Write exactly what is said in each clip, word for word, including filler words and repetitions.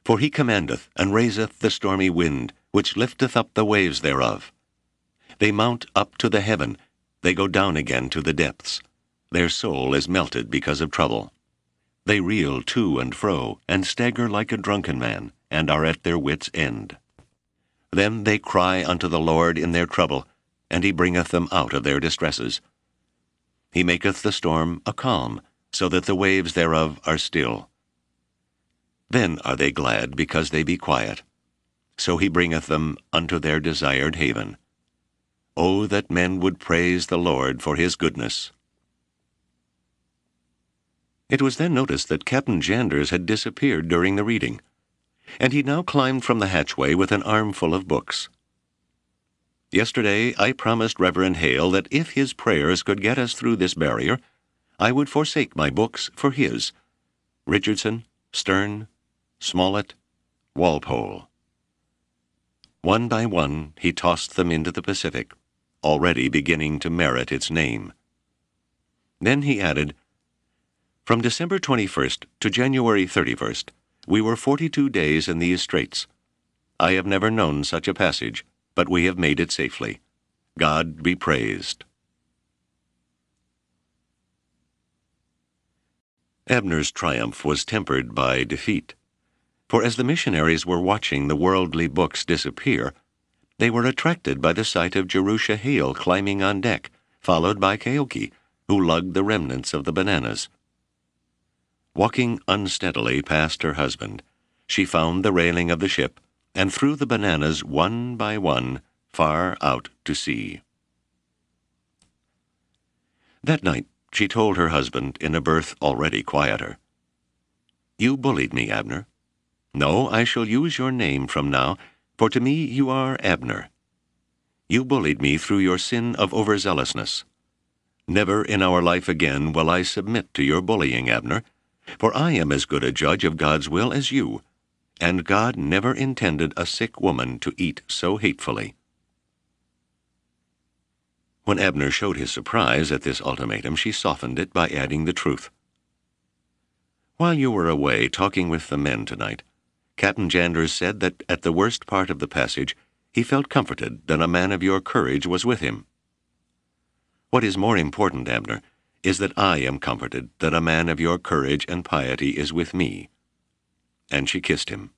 For he commandeth, and raiseth the stormy wind, which lifteth up the waves thereof. They mount up to the heaven, they go down again to the depths. Their soul is melted because of trouble. They reel to and fro, and stagger like a drunken man, and are at their wits' end. Then they cry unto the Lord in their trouble, and he bringeth them out of their distresses. He maketh the storm a calm, so that the waves thereof are still. Then are they glad because they be quiet. So he bringeth them unto their desired haven. O that men would praise the Lord for his goodness. It was then noticed that Captain Janders had disappeared during the reading, and he now climbed from the hatchway with an armful of books. Yesterday I promised Reverend Hale that if his prayers could get us through this barrier, I would forsake my books for his. Richardson, Sterne, Smollett, Walpole. One by one he tossed them into the Pacific, already beginning to merit its name. Then he added, From December twenty-first to January thirty-first, we were forty-two days in these straits. I have never known such a passage, but we have made it safely. God be praised. Abner's triumph was tempered by defeat. For as the missionaries were watching the worldly books disappear, they were attracted by the sight of Jerusha Hale climbing on deck, followed by Keoki, who lugged the remnants of the bananas. Walking unsteadily past her husband, she found the railing of the ship, and threw the bananas one by one far out to sea. That night she told her husband in a berth already quieter, You bullied me, Abner. No, I shall use your name from now, for to me you are Abner. You bullied me through your sin of overzealousness. Never in our life again will I submit to your bullying, Abner, for I am as good a judge of God's will as you, and God never intended a sick woman to eat so hatefully. When Abner showed his surprise at this ultimatum, she softened it by adding the truth. While you were away talking with the men tonight, Captain Janders said that at the worst part of the passage he felt comforted that a man of your courage was with him. What is more important, Abner, is that I am comforted that a man of your courage and piety is with me. And she kissed him.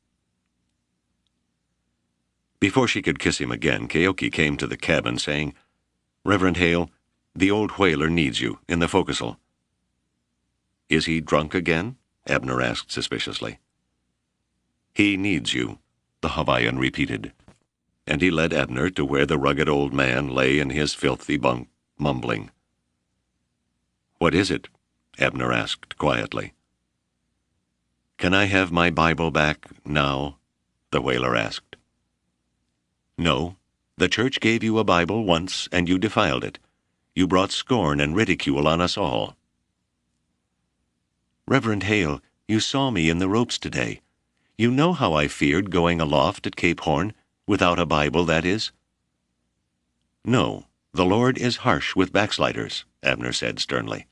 Before she could kiss him again, Keoki came to the cabin, saying, Reverend Hale, the old whaler needs you in the forecastle. Is he drunk again? Abner asked suspiciously. He needs you, the Hawaiian repeated, and he led Abner to where the rugged old man lay in his filthy bunk, mumbling. What is it? Abner asked quietly. Can I have my Bible back now? The whaler asked. No, the church gave you a Bible once, and you defiled it. You brought scorn and ridicule on us all. Reverend Hale, you saw me in the ropes today. You know how I feared going aloft at Cape Horn, without a Bible, that is. No, the Lord is harsh with backsliders, Abner said sternly.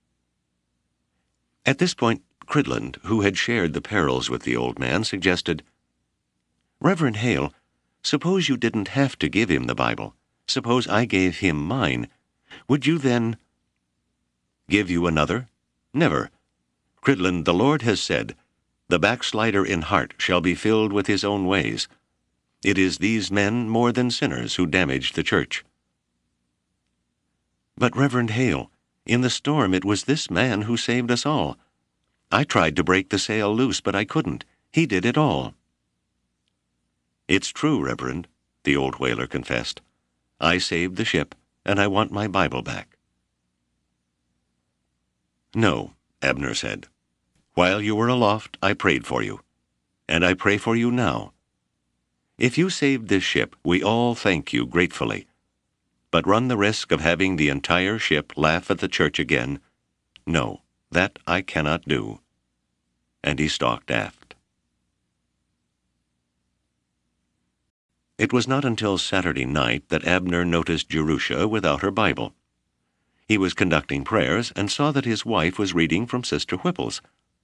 At this point, Cridland, who had shared the perils with the old man, suggested, Reverend Hale, suppose you didn't have to give him the Bible. Suppose I gave him mine. Would you then— Give you another? Never. Cridland, the Lord has said, The backslider in heart shall be filled with his own ways. It is these men more than sinners who damaged the church. But, Reverend Hale, in the storm it was this man who saved us all. I tried to break the sail loose, but I couldn't. He did it all. It's true, Reverend, the old whaler confessed. I saved the ship, and I want my Bible back. No, Abner said. While you were aloft, I prayed for you, and I pray for you now. If you saved this ship, we all thank you gratefully, but run the risk of having the entire ship laugh at the church again. No, that I cannot do. And he stalked aft. It was not until Saturday night that Abner noticed Jerusha without her Bible. He was conducting prayers and saw that his wife was reading from Sister Whipple's.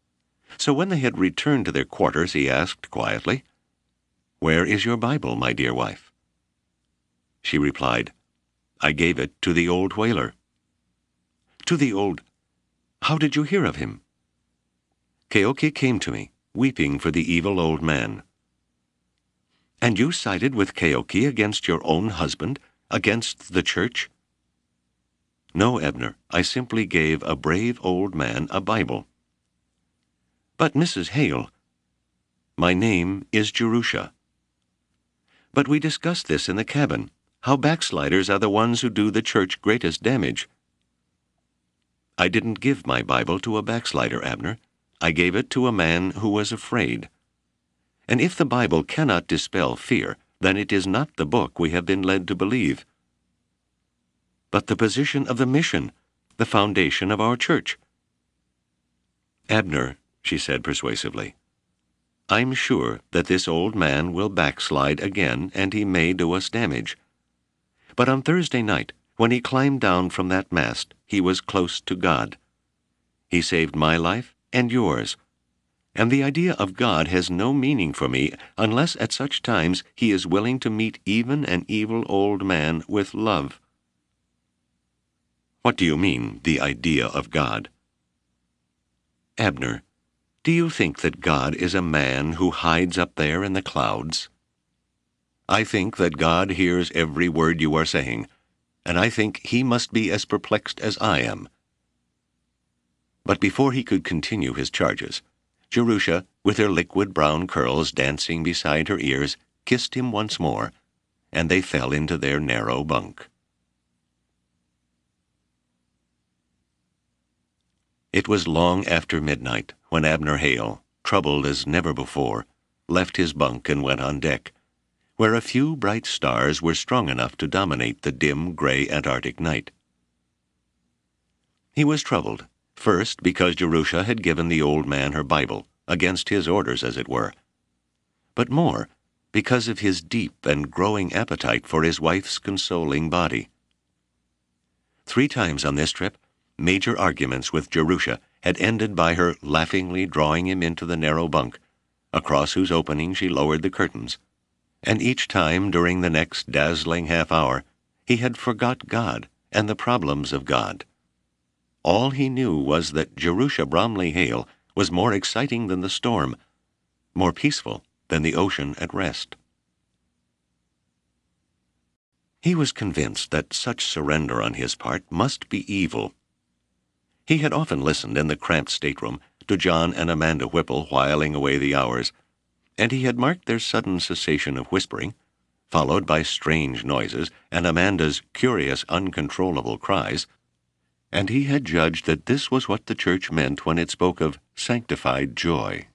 So when they had returned to their quarters, he asked quietly, "Where is your Bible, my dear wife?" She replied, "I gave it to the old whaler." "To the old... How did you hear of him?" "Keoki came to me, weeping for the evil old man." "And you sided with Keoki against your own husband, against the church?" "No, Ebner, I simply gave a brave old man a Bible." "But Missus Hale..." "My name is Jerusha." "But we discussed this in the cabin. How backsliders are the ones who do the church greatest damage." "I didn't give my Bible to a backslider, Abner. I gave it to a man who was afraid. And if the Bible cannot dispel fear, then it is not the book we have been led to believe." "But the position of the mission, the foundation of our church." "Abner," she said persuasively, "I'm sure that this old man will backslide again, and he may do us damage. But on Thursday night, when he climbed down from that mast, he was close to God. He saved my life and yours. And the idea of God has no meaning for me unless at such times he is willing to meet even an evil old man with love." "What do you mean, the idea of God?" "Abner, do you think that God is a man who hides up there in the clouds?" "I think that God hears every word you are saying, and I think he must be as perplexed as I am." But before he could continue his charges, Jerusha, with her liquid brown curls dancing beside her ears, kissed him once more, and they fell into their narrow bunk. It was long after midnight when Abner Hale, troubled as never before, left his bunk and went on deck, where a few bright stars were strong enough to dominate the dim, gray Antarctic night. He was troubled, first because Jerusha had given the old man her Bible, against his orders as it were, but more because of his deep and growing appetite for his wife's consoling body. Three times on this trip, major arguments with Jerusha had ended by her laughingly drawing him into the narrow bunk, across whose opening she lowered the curtains, and each time during the next dazzling half-hour he had forgot God and the problems of God. All he knew was that Jerusha Bromley Hale was more exciting than the storm, more peaceful than the ocean at rest. He was convinced that such surrender on his part must be evil. He had often listened in the cramped stateroom to John and Amanda Whipple whiling away the hours, and he had marked their sudden cessation of whispering, followed by strange noises and Amanda's curious, uncontrollable cries, and he had judged that this was what the church meant when it spoke of sanctified joy.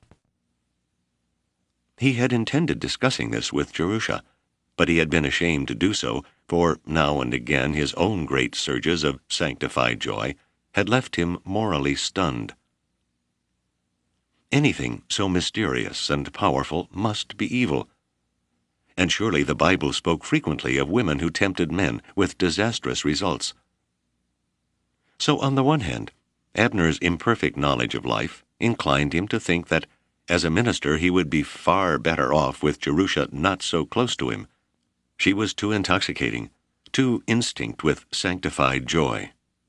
He had intended discussing this with Jerusha, but he had been ashamed to do so, for now and again his own great surges of sanctified joy had left him morally stunned. Anything so mysterious and powerful must be evil, and surely the Bible spoke frequently of women who tempted men with disastrous results. So on the one hand, Abner's imperfect knowledge of life inclined him to think that, as a minister, he would be far better off with Jerusha not so close to him. She was too intoxicating, too instinct with sanctified joy.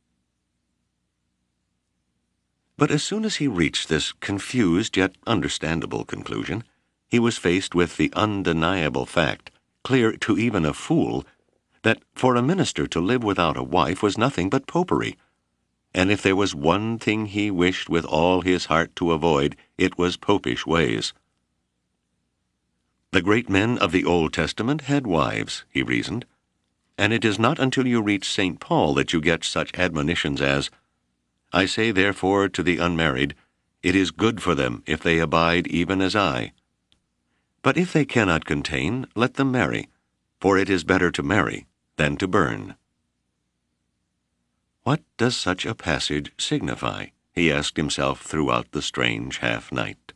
But as soon as he reached this confused yet understandable conclusion, he was faced with the undeniable fact, clear to even a fool, that for a minister to live without a wife was nothing but popery. And if there was one thing he wished with all his heart to avoid, it was popish ways. The great men of the Old Testament had wives, he reasoned, and it is not until you reach Saint Paul that you get such admonitions as, "I say therefore to the unmarried, it is good for them if they abide even as I. But if they cannot contain, let them marry, for it is better to marry than to burn." What does such a passage signify? He asked himself throughout the strange half-night.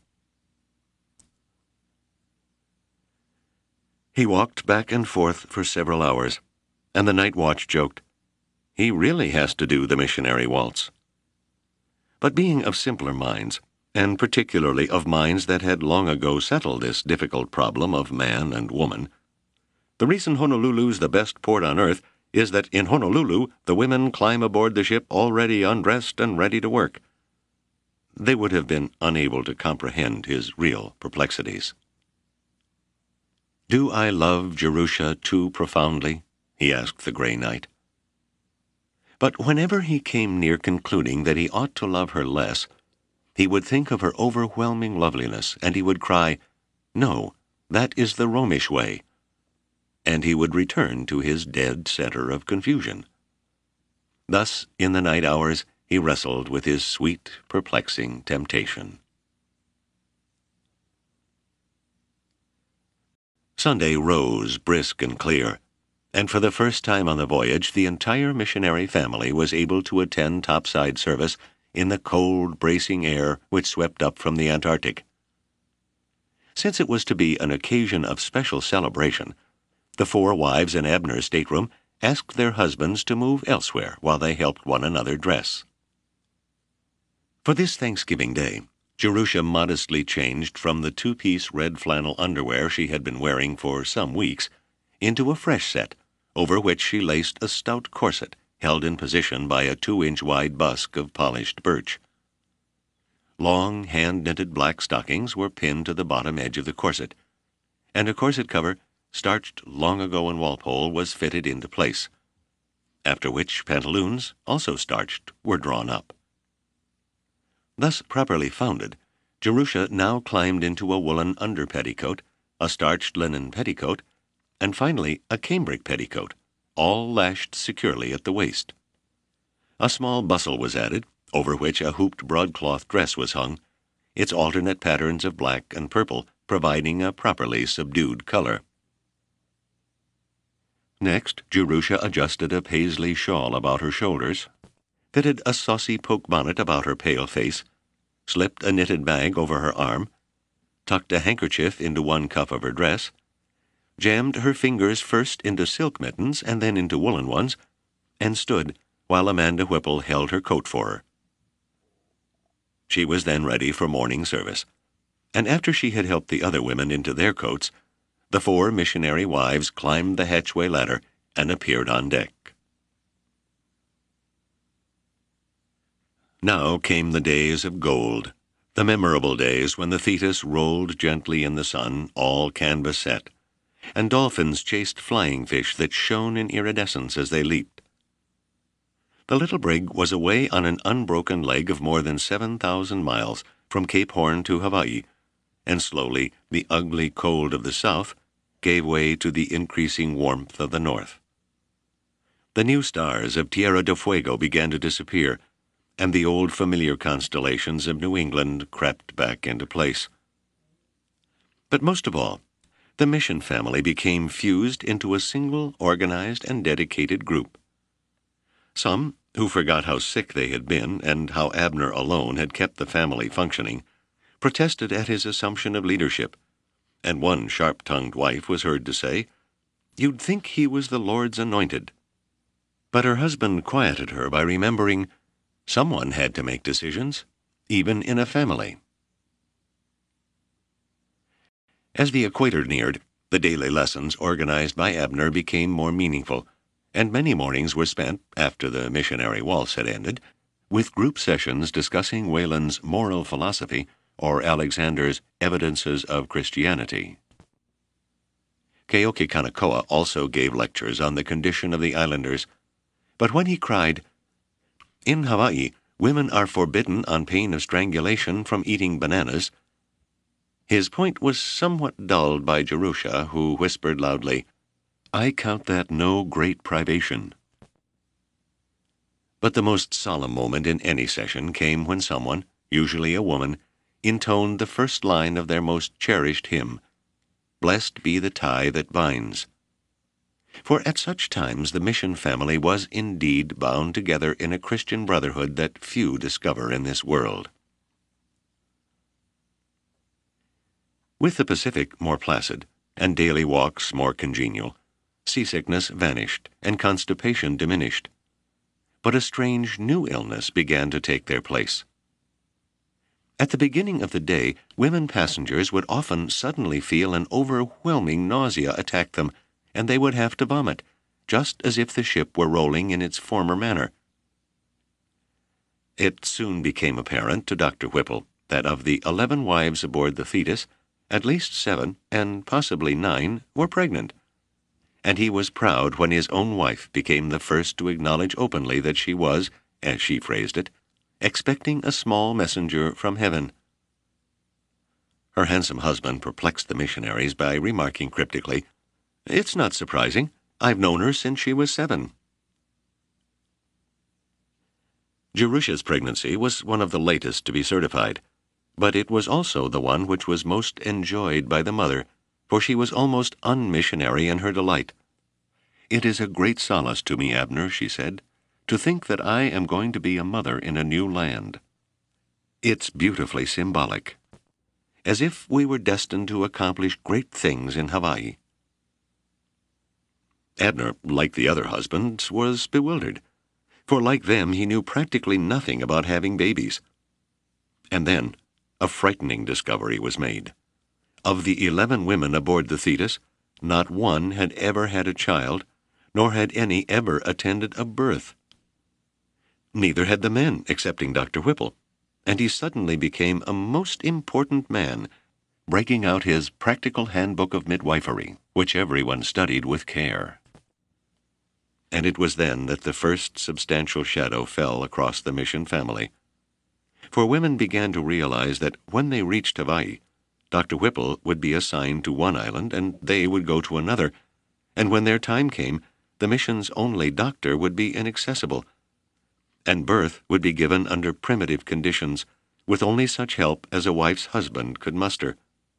He walked back and forth for several hours, and the night watch joked, "He really has to do the missionary waltz." But being of simpler minds, and particularly of minds that had long ago settled this difficult problem of man and woman. The reason Honolulu's the best port on earth is that in Honolulu the women climb aboard the ship already undressed and ready to work. They would have been unable to comprehend his real perplexities. "Do I love Jerusha too profoundly?" he asked the gray night. But whenever he came near concluding that he ought to love her less, he would think of her overwhelming loveliness, and he would cry, "No, that is the Romish way," and he would return to his dead center of confusion. Thus, in the night hours, he wrestled with his sweet, perplexing temptation. Sunday rose brisk and clear, and for the first time on the voyage the entire missionary family was able to attend topside service in the cold, bracing air which swept up from the Antarctic. Since it was to be an occasion of special celebration, the four wives in Abner's stateroom asked their husbands to move elsewhere while they helped one another dress. For this Thanksgiving Day, Jerusha modestly changed from the two-piece red flannel underwear she had been wearing for some weeks into a fresh set, over which she laced a stout corset held in position by a two-inch wide busk of polished birch. Long, hand-knitted black stockings were pinned to the bottom edge of the corset, and a corset cover, starched long ago in Walpole, was fitted into place, after which pantaloons, also starched, were drawn up. Thus properly founded, Jerusha now climbed into a woolen under-petticoat, a starched linen petticoat, and finally a cambric petticoat, all lashed securely at the waist. A small bustle was added, over which a hooped broadcloth dress was hung, its alternate patterns of black and purple providing a properly subdued color. Next, Jerusha adjusted a paisley shawl about her shoulders, fitted a saucy poke bonnet about her pale face, slipped a knitted bag over her arm, tucked a handkerchief into one cuff of her dress, jammed her fingers first into silk mittens and then into woolen ones, and stood while Amanda Whipple held her coat for her. She was then ready for morning service, and after she had helped the other women into their coats, the four missionary wives climbed the hatchway ladder and appeared on deck. Now came the days of gold, the memorable days when the Thetis rolled gently in the sun, all canvas set, and dolphins chased flying fish that shone in iridescence as they leaped. The little brig was away on an unbroken leg of more than seven thousand miles from Cape Horn to Hawaii, and slowly the ugly cold of the south gave way to the increasing warmth of the north. The new stars of Tierra del Fuego began to disappear, and the old familiar constellations of New England crept back into place. But most of all, the mission family became fused into a single, organized, and dedicated group. Some, who forgot how sick they had been and how Abner alone had kept the family functioning, protested at his assumption of leadership, and one sharp-tongued wife was heard to say, "You'd think he was the Lord's anointed." But her husband quieted her by remembering someone had to make decisions, even in a family. As the equator neared, the daily lessons organized by Abner became more meaningful, and many mornings were spent, after the missionary waltz had ended, with group sessions discussing Wayland's moral philosophy or Alexander's Evidences of Christianity. Keoki Kanakoa also gave lectures on the condition of the islanders, but when he cried, "In Hawaii, women are forbidden on pain of strangulation from eating bananas," his point was somewhat dulled by Jerusha, who whispered loudly, "I count that no great privation." But the most solemn moment in any session came when someone, usually a woman, intoned the first line of their most cherished hymn, "Blessed be the tie that binds." For at such times the mission family was indeed bound together in a Christian brotherhood that few discover in this world. With the Pacific more placid, and daily walks more congenial, seasickness vanished and constipation diminished. But a strange new illness began to take their place. At the beginning of the day, women passengers would often suddenly feel an overwhelming nausea attack them, and they would have to vomit, just as if the ship were rolling in its former manner. It soon became apparent to Doctor Whipple that of the eleven wives aboard the Thetis, at least seven, and possibly nine, were pregnant. And he was proud when his own wife became the first to acknowledge openly that she was, as she phrased it, expecting a small messenger from heaven. Her handsome husband perplexed the missionaries by remarking cryptically, "It's not surprising. I've known her since she was seven." Jerusha's pregnancy was one of the latest to be certified, but it was also the one which was most enjoyed by the mother, for she was almost unmissionary in her delight. "It is a great solace to me, Abner," she said, "to think that I am going to be a mother in a new land. It's beautifully symbolic, as if we were destined to accomplish great things in Hawaii." Abner, like the other husbands, was bewildered, for like them he knew practically nothing about having babies. And then a frightening discovery was made. Of the eleven women aboard the Thetis, not one had ever had a child, nor had any ever attended a birth. Neither had the men, excepting Doctor Whipple, and he suddenly became a most important man, breaking out his practical handbook of midwifery, which everyone studied with care. And it was then that the first substantial shadow fell across the mission family. For women began to realize that when they reached Hawaii, Doctor Whipple would be assigned to one island and they would go to another, and when their time came, the mission's only doctor would be inaccessible, and birth would be given under primitive conditions, with only such help as a wife's husband could muster.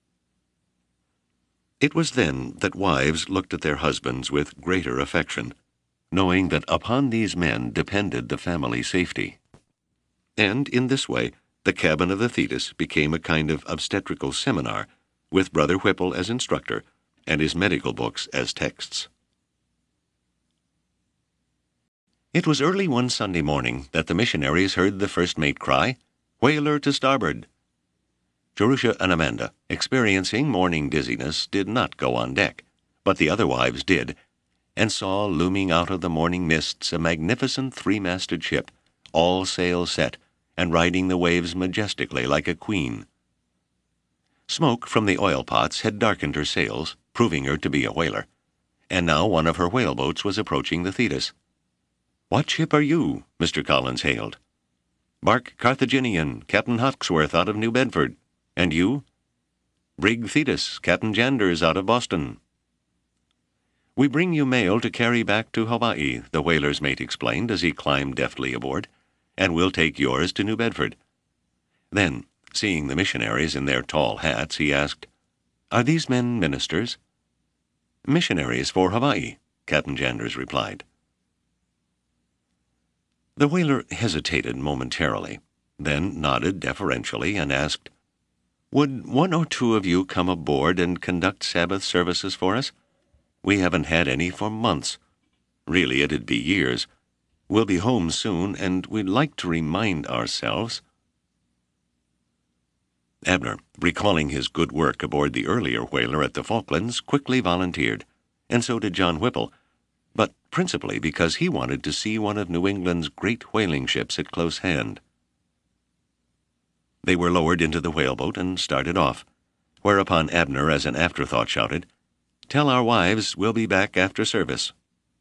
It was then that wives looked at their husbands with greater affection, knowing that upon these men depended the family safety. And in this way, the cabin of the Thetis became a kind of obstetrical seminar, with Brother Whipple as instructor and his medical books as texts. It was early one Sunday morning that the missionaries heard the first mate cry, "Whaler to starboard." Jerusha and Amanda, experiencing morning dizziness, did not go on deck, but the other wives did, and saw looming out of the morning mists a magnificent three-masted ship, all sails set, and riding the waves majestically like a queen. Smoke from the oil pots had darkened her sails, proving her to be a whaler, and now one of her whaleboats was approaching the Thetis. "What ship are you?" Mister Collins hailed. "Bark Carthaginian, Captain Hawksworth out of New Bedford. And you?" "Brig Thetis, Captain Janders out of Boston." "We bring you mail to carry back to Hawaii," the whaler's mate explained as he climbed deftly aboard, "and we'll take yours to New Bedford." Then, seeing the missionaries in their tall hats, he asked, "Are these men ministers?" "Missionaries for Hawaii," Captain Janders replied. The whaler hesitated momentarily, then nodded deferentially and asked, "Would one or two of you come aboard and conduct Sabbath services for us? We haven't had any for months. Really, it'd be years. We'll be home soon, and we'd like to remind ourselves." Abner, recalling his good work aboard the earlier whaler at the Falklands, quickly volunteered, and so did John Whipple, but principally because he wanted to see one of New England's great whaling ships at close hand. They were lowered into the whaleboat and started off, whereupon Abner, as an afterthought, shouted, "Tell our wives we'll be back after service."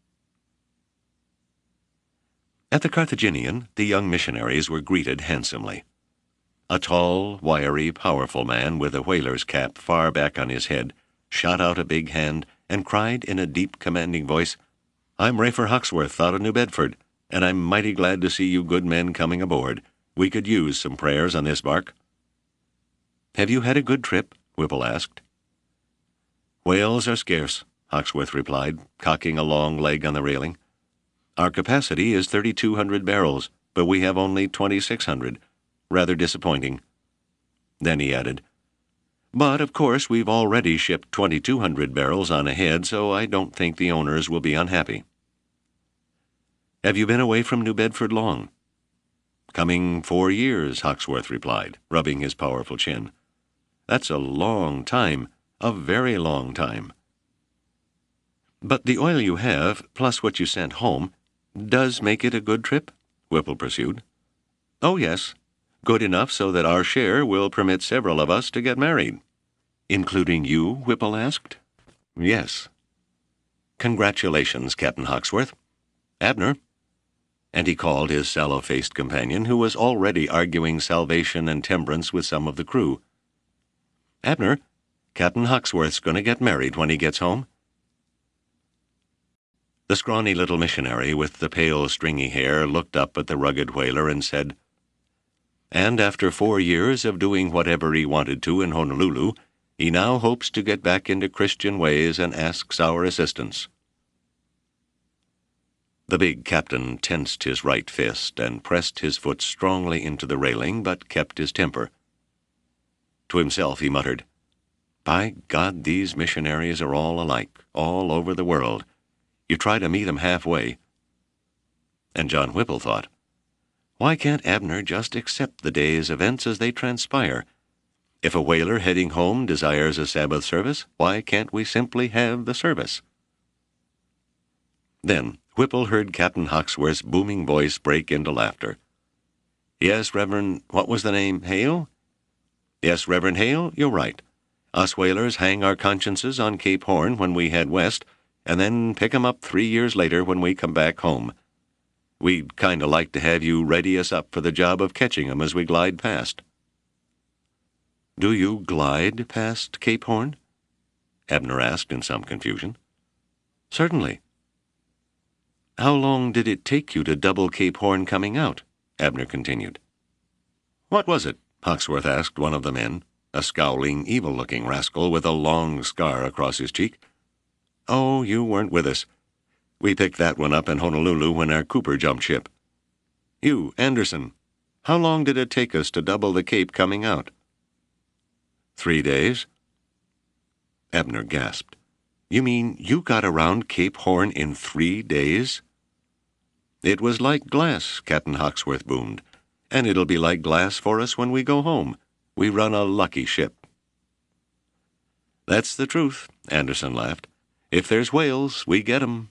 At the Carthaginian, the young missionaries were greeted handsomely. A tall, wiry, powerful man with a whaler's cap far back on his head shot out a big hand and cried in a deep, commanding voice, "I'm Rafer Hawksworth out of New Bedford, and I'm mighty glad to see you good men coming aboard. We could use some prayers on this bark." "Have you had a good trip?" Whipple asked. "Whales are scarce," Hawksworth replied, cocking a long leg on the railing. "Our capacity is thirty-two hundred barrels, but we have only twenty-six hundred. Rather disappointing." Then he added, "But, of course, we've already shipped twenty-two hundred barrels on ahead, so I don't think the owners will be unhappy." "Have you been away from New Bedford long?" Coming four years, Hawksworth replied, rubbing his powerful chin. That's a long time, a very long time. But the oil you have, plus what you sent home, does make it a good trip? Whipple pursued. Oh, yes. Good enough so that our share will permit several of us to get married. Including you? Whipple asked. Yes. Congratulations, Captain Hawksworth. Abner. And he called his sallow-faced companion, who was already arguing salvation and temperance with some of the crew. Abner, Captain Hawksworth's going to get married when he gets home. The scrawny little missionary with the pale, stringy hair looked up at the rugged whaler and said, And after four years of doing whatever he wanted to in Honolulu, he now hopes to get back into Christian ways and asks our assistance. The big captain tensed his right fist and pressed his foot strongly into the railing, but kept his temper. To himself he muttered, By God, these missionaries are all alike, all over the world. You try to meet 'em halfway. And John Whipple thought, Why can't Abner just accept the day's events as they transpire? If a whaler heading home desires a Sabbath service, why can't we simply have the service? Then Whipple heard Captain Hawksworth's booming voice break into laughter. Yes, Reverend, what was the name, Hale? Yes, Reverend Hale, you're right. Us whalers hang our consciences on Cape Horn when we head west, and then pick 'em up three years later when we come back home. We'd kind of like to have you ready us up for the job of catching 'em as we glide past. Do you glide past Cape Horn? Abner asked in some confusion. Certainly. How long did it take you to double Cape Horn coming out? Abner continued. What was it? Hawksworth asked one of the men, a scowling, evil-looking rascal with a long scar across his cheek. Oh, you weren't with us. We picked that one up in Honolulu when our Cooper jumped ship. You, Anderson, how long did it take us to double the Cape coming out? Three days. Abner gasped. You mean you got around Cape Horn in three days? It was like glass, Captain Hawksworth boomed, and it'll be like glass for us when we go home. We run a lucky ship. That's the truth, Anderson laughed. If there's whales, we get 'em.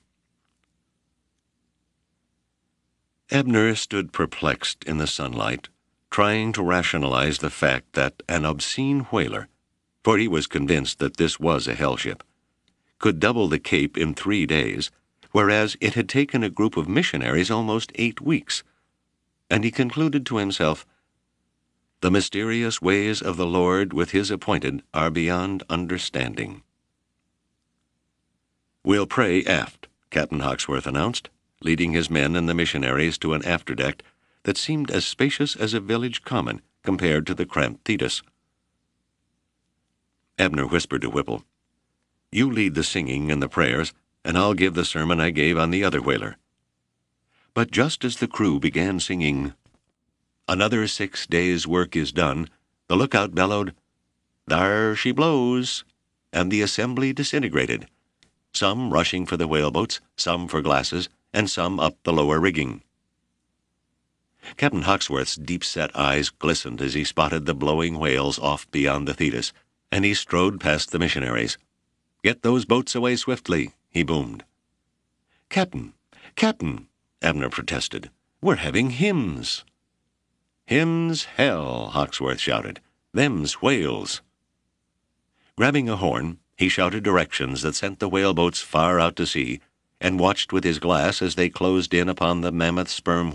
Abner stood perplexed in the sunlight, trying to rationalize the fact that an obscene whaler, for he was convinced that this was a hell ship, could double the Cape in three days, whereas it had taken a group of missionaries almost eight weeks. And he concluded to himself, The mysterious ways of the Lord with his appointed are beyond understanding. We'll pray aft, Captain Hawksworth announced, leading his men and the missionaries to an afterdeck that seemed as spacious as a village common compared to the cramped Thetis. Abner whispered to Whipple, You lead the singing and the prayers, and I'll give the sermon I gave on the other whaler. But just as the crew began singing, Another six days' work is done, the lookout bellowed, There she blows, and the assembly disintegrated, some rushing for the whaleboats, some for glasses, and some up the lower rigging. Captain Hawksworth's deep-set eyes glistened as he spotted the blowing whales off beyond the Thetis, and he strode past the missionaries. Get those boats away swiftly, he boomed. Captain, Captain, Abner protested, we're having hymns. Hymns, hell, Hawksworth shouted. Them's whales. Grabbing a horn, he shouted directions that sent the whaleboats far out to sea, and watched with his glass as they closed in upon the mammoth sperm